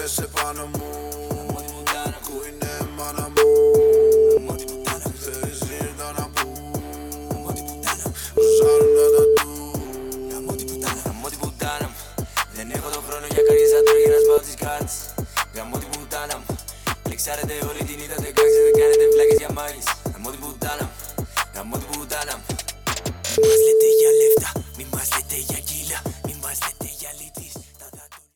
Κάθεσαι πάνω μου, που είναι μάνα μου. Θέλεις ήρθα να πού, ζάρουν τα τατού. Γαμώ την πουτάνα μου. Δεν έχω τον χρόνο για κανείς άντρο για να σπάω τις κάρτες. Γαμώ την πουτάνα μου. Λεξάρετε όλη την είδατε κάξετε, δεν κάνετε φλάκες για μάγες. Γαμώ την πουτάνα μου. Γαμώ την πουτάνα μου. Μη μας λέτε για λεφτά, μη μας λέτε για